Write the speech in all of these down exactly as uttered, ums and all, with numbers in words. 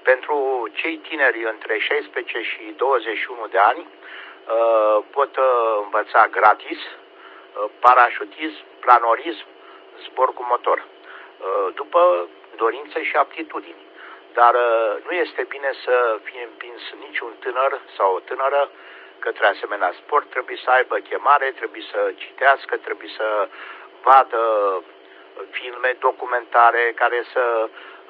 pentru cei tineri între șaisprezece și douăzeci și unu de ani pot învăța gratis parașutism, planorism, zbor cu motor, după dorințe și aptitudini. Dar nu este bine să fie împins niciun tânăr sau o tânără către asemenea sport. Trebuie să aibă chemare, trebuie să citească, trebuie să vadă filme, documentare care să,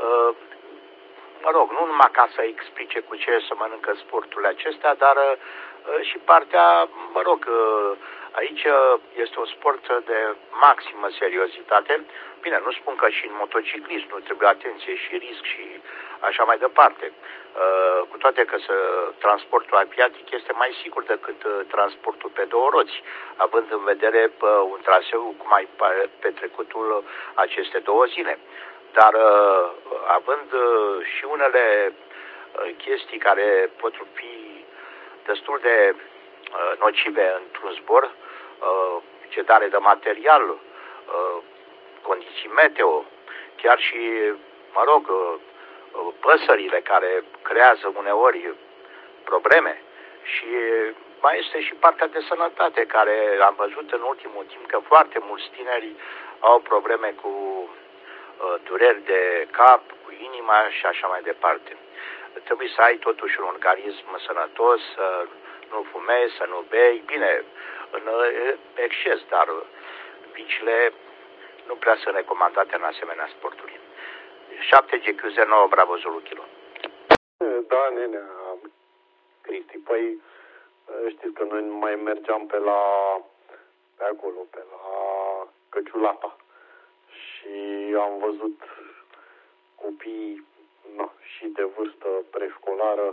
mă rog, nu numai ca să explice cu ce să mănâncă sporturile acestea, dar și partea, mă rog, aici este un sport de maximă seriozitate. Bine, nu spun că și în motociclism nu trebuie atenție și risc și așa mai departe. Cu toate că transportul aviatic este mai sigur decât transportul pe două roți, având în vedere un traseu cum ai petrecutul aceste două zile. Dar având și unele chestii care pot fi destul de nocive într-un zbor, cedare de material, condiții meteo, chiar și, mă rog, păsările care creează uneori probleme, și mai este și partea de sănătate, care am văzut în ultimul timp că foarte mulți tineri au probleme cu dureri de cap, cu inima și așa mai departe. Trebuie să ai totuși un organism sănătos, să nu fumezi, să nu bei, bine, în exces, dar bicile nu prea sunt recomandate în asemenea sporturi. șapte G Q zero nouă Bravo Zulu Kilo. Da, nenea, Cristi, păi știți că noi mai mergeam pe la, pe acolo, pe la Căciulata și am văzut copii, na, și de vârstă preșcolară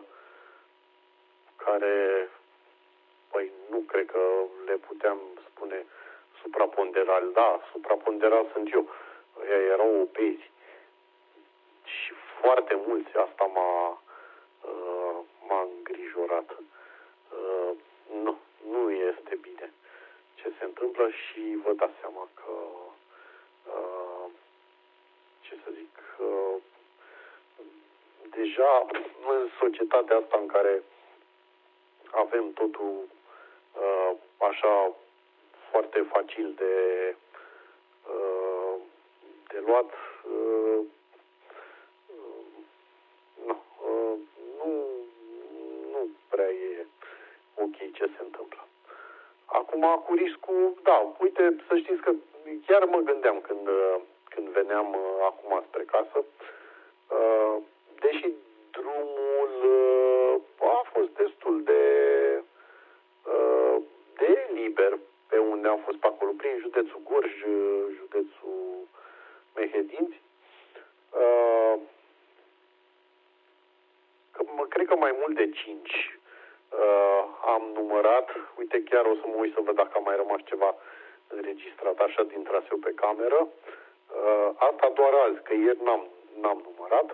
care, păi nu cred că le puteam spune supraponderal, da, supraponderal sunt eu, ei erau obezi și foarte mulți, asta m-a, m-a îngrijorat. Nu, nu este bine ce se întâmplă și vă dați seama că, ce să zic, deja în societatea asta în care avem totul așa foarte facil de, de luat, nu, nu, nu prea e ok ce se întâmplă. Acum, cu riscul, da, uite, să știți că chiar mă gândeam când, când veneam acum spre casă, deși drumul a fost destul de, de liber pe unde am fost pe acolo, prin județul Gorj, județul Mehedinți, că, mă, cred că mai mult de cinci am numărat. Uite, chiar o să mă uit să văd dacă a mai rămas ceva înregistrat așa din traseu pe cameră. Asta doar azi, că ieri n-am, n-am numărat.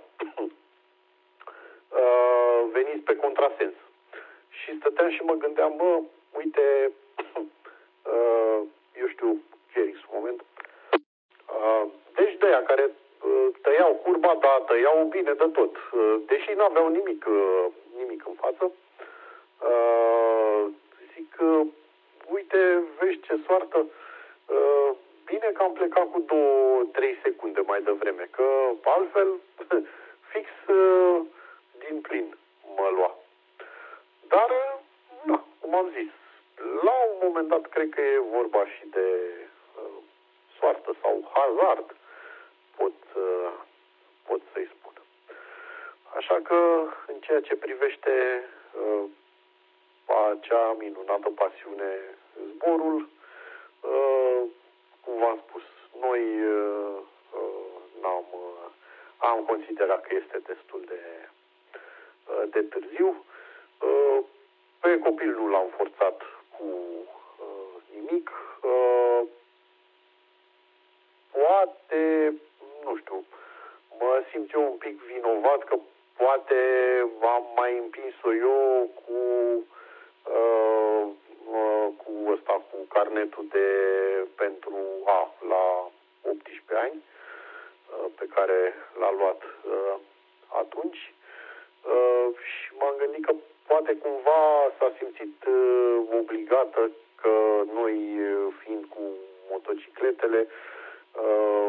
Veniți pe contrasens. Și stăteam și mă gândeam, bă, uite, eu știu, Felix, un moment. Deci de aia care tăiau curba, da, tăiau bine de tot. Deși n-aveau nimic, nimic în față. Zic, uite, vezi ce soartă. Bine că am plecat cu două, trei secunde mai devreme, că altfel fix din plin mă lua. Dar, da, cum am zis, la un moment dat cred că e vorba și de uh, soartă sau hazard, pot, uh, pot să-i spun. Așa că, în ceea ce privește uh, acea minunată pasiune, zborul, uh, cum v-am spus, noi uh, n-am, uh, am considerat că este destul de, uh, de târziu. Uh, pe copil nu l-am forțat cu uh, nimic. Uh, poate, nu știu, mă simt eu un pic vinovat că poate am mai împins-o eu cu uh, uh, cu ăsta, cu carnetul de pentru A la optsprezece ani, uh, pe care l-a luat uh, atunci. s-a simțit uh, obligată că noi, fiind cu motocicletele, uh,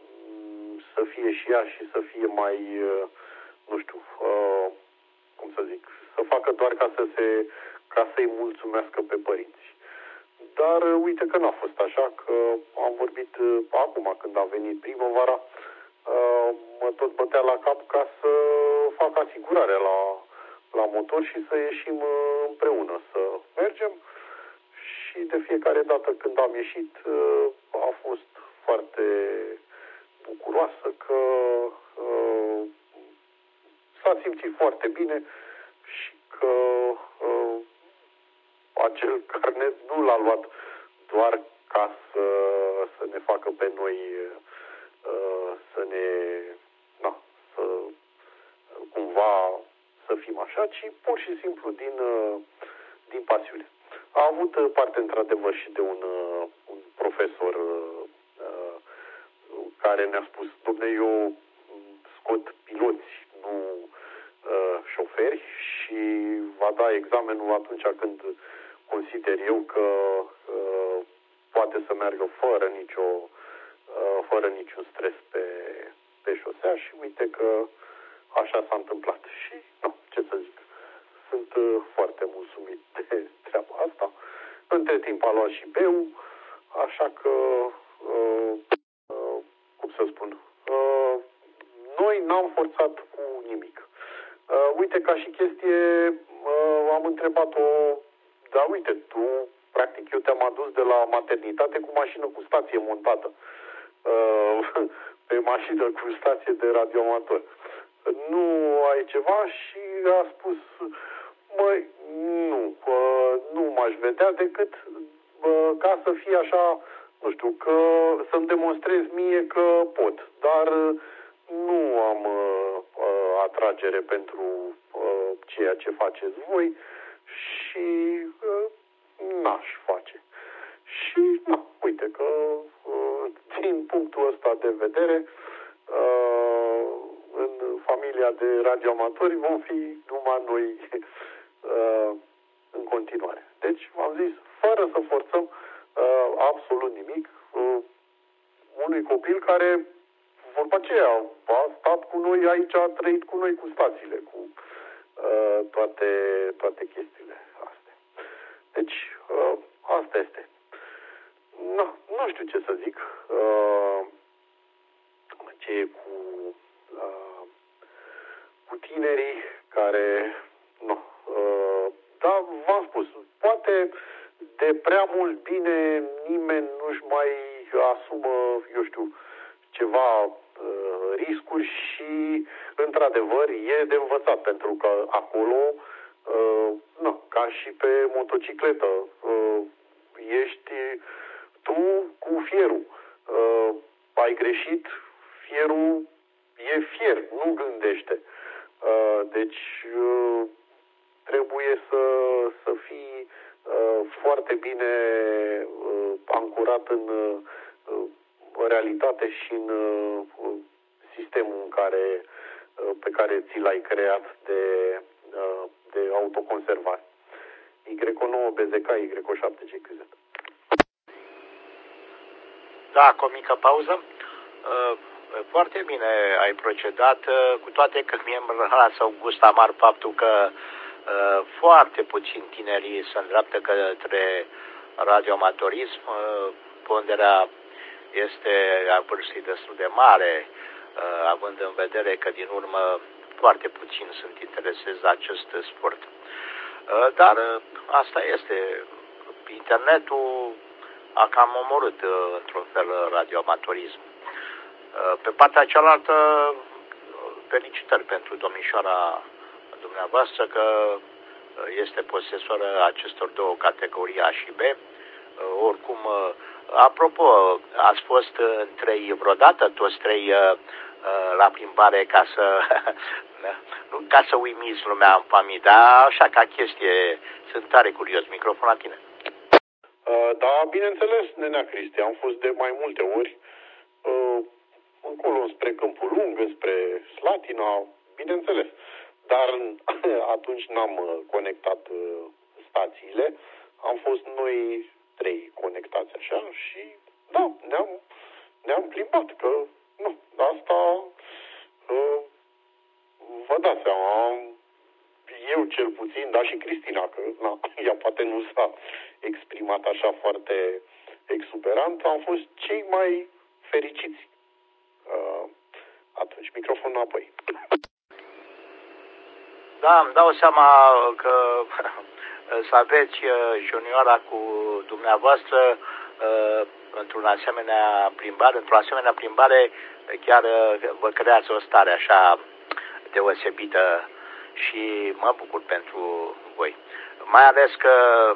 să fie și ea și să fie mai, uh, nu știu, uh, cum să zic, să facă doar ca să se, ca să-i mulțumească pe părinți. Dar uh, uite că n-a fost așa, că am vorbit uh, acum când a venit primăvara, uh, mă tot bătea la cap ca să fac asigurarea la, la motor și să ieșim uh, împreună, să mergem. Și de fiecare dată când am ieșit uh, a fost foarte bucuroasă că uh, s-a simțit foarte bine și că uh, acel carnet nu l-a luat doar ca să, să ne facă pe noi uh, să ne, na, să cumva să fim așa, ci pur și simplu din, uh, din pasiune. A avut parte într-adevăr și de un, uh, un profesor uh, care ne-a spus: dom'le, eu scot piloți, nu uh, șoferi, și va da examenul atunci când consider eu că uh, poate să meargă fără nicio uh, fără niciun stres pe, pe șosea. Și uite că așa s-a întâmplat. Și nu, ce să zic, sunt uh, foarte mulțumit de treaba asta. Între timp a luat și B-ul, așa că uh, uh, cum să spun, uh, noi n-am forțat cu nimic. Uh, uite, ca și chestie, uh, am întrebat-o: da, uite, tu, practic, eu te-am adus de la maternitate cu mașină cu stație montată, uh, pe mașină cu stație de radioamator. Nu ai ceva? Și a spus: măi, nu, uh, nu m-aș vedea decât uh, ca să fie așa, nu știu, că să-mi demonstrez mie că pot, dar uh, nu am uh, uh, atragere pentru uh, ceea ce faceți voi și uh, n-aș face. Și, na, uite că uh, din punctul ăsta de vedere, uh, în familia de radioamatori vom fi numai noi uh, în continuare. Deci, v-am zis, fără să forțăm uh, absolut nimic, uh, unui copil care, vorba aceea, a stat cu noi aici, a trăit cu noi cu stațiile, cu uh, toate, toate chestiile astea. Deci, uh, asta este. Nu, nu știu ce să zic. Uh, ce e cu, uh, cu tinerii care, nu, uh, da, v-am spus, poate de prea mult bine nimeni nu-și mai asumă, eu știu, ceva uh, riscuri și, într-adevăr, e de învățat, pentru că acolo, uh, nu, ca și pe motocicletă, uh, ești tu cu fierul. Uh, ai greșit, fierul e fier, nu gândește. Uh, deci uh, trebuie să, să fii uh, foarte bine uh, ancorat în uh, realitate și în uh, sistemul în care, uh, pe care ți l-ai creat de, uh, de autoconservare. Y nouă B Z K, Y șapte G Q Z. Da, cu o mică pauză. Foarte bine ai procedat, cu toate că mie îmi lasă un gust amar faptul că foarte puțini tinerii se îndreaptă către radioamatorism. Ponderea este a vârstei destul de mare, având în vedere că din urmă foarte puțini sunt interesați de acest sport. Dar asta este. Internetul a cam omorât într-un fel radioamatorism. Pe partea cealaltă, felicitări pentru domnișoara dumneavoastră că este posesoară acestor două categorii A și B. Oricum, apropo, ați fost în trei vreodată, toți trei la plimbare ca să, nu ca să uimiți lumea în familie, dar așa ca chestie, sunt tare curios. Microfon la tine. Da, bineînțeles, nenea Cristi, am fost de mai multe ori încolo spre Câmpul Lung, spre Slatina, bineînțeles. dar atunci n-am conectat stațiile. Am fost noi trei conectați așa și da, ne-am, ne-am plimbat, că nu, asta vă dați seama, eu cel puțin, dar și Cristina, că na, ea poate nu s-a exprimat așa foarte exuberant, am fost cei mai fericiți. Uh, atunci, microfonul înapoi. Da, îmi dau seama că să aveți junioara cu dumneavoastră într-un asemenea plimbare, într-o asemenea plimbare chiar vă creează o stare așa deosebită și mă bucur pentru voi. Mai ales că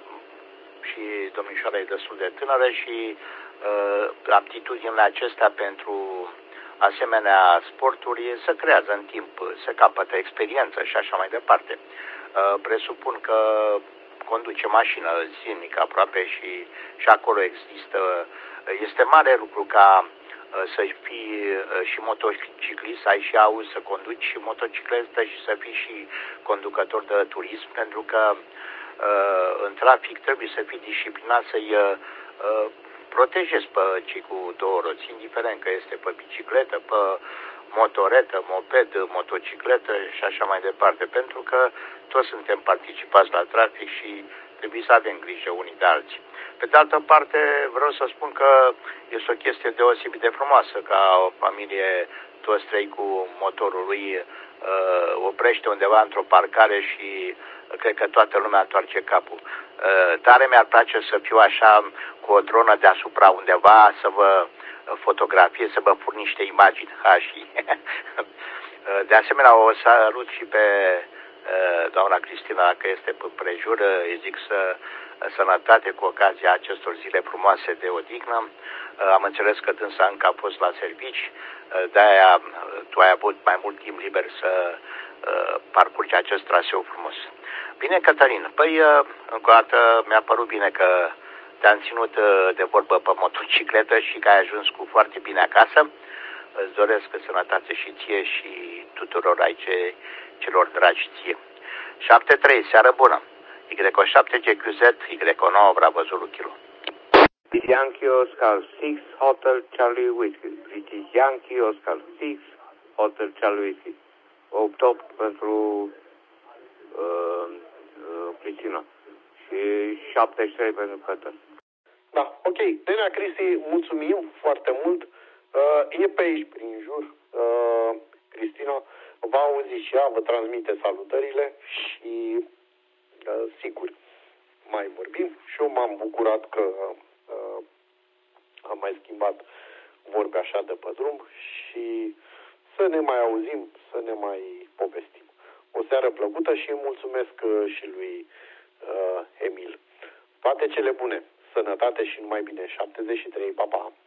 și domnișoara e destul de tânără și uh, aptitudinile acestea pentru asemenea sporturi se creează în timp, se capătă experiență și așa mai departe. Uh, presupun că conduce mașină zilnic aproape și, și acolo există, este mare lucru ca să fii și motociclist, să ai și auzi să conduci și motocicletă și să fii și conducător de turism, pentru că în trafic trebuie să fii disciplinat, să-i protejezi pe cei cu două roți, indiferent că este pe bicicletă, pe motoretă, moped, motocicletă și așa mai departe, pentru că toți suntem participați la trafic și trebuie să avem grijă unii de alții. Pe de altă parte, vreau să spun că este o chestie deosebit de frumoasă ca o familie, toți trei cu motorul lui, uh, oprește undeva într-o parcare și cred că toată lumea întoarce capul. Uh, tare mi-ar place să fiu așa cu o dronă deasupra undeva, să vă fotografie, să vă pun niște imagini. Ha, și de asemenea o salut și pe doamna Cristina, dacă este pe prejur, îi zic să sănătate cu ocazia acestor zile frumoase de odihnă. Am înțeles că dânsa încă a fost la servici, de-aia tu ai avut mai mult timp liber să parcurgi acest traseu frumos. Bine, Cătălin, păi încă o dată mi-a părut bine că te-am ținut de vorbă pe motocicletă și că ai ajuns cu foarte bine acasă. Îți doresc sănătate și ție și tuturor aici celor dragi ție. șapte trei, seară bună. Y șapte G Q Z, Y nouă, Bravo Zulu Kilo. Yankee Oscar șase, Hotel Charlie Whiskey. British Yankee Oscar șase, Hotel Charlie Whiskey. opt opt pentru uh, uh, Cristina. Și șaptezeci și trei pentru Peter. Da, ok. Denea Cristi, mulțumim foarte mult. Uh, e pe aici, prin jur. Uh, Cristina va auzi și ea, vă transmite salutările și uh, sigur mai vorbim. Și eu m-am bucurat că uh, am mai schimbat vorbe așa de pe drum și să ne mai auzim, să ne mai povestim. O seară plăcută și mulțumesc uh, și lui uh, Emil. Toate cele bune, sănătate și numai bine. șaptezeci și trei, pa, pa!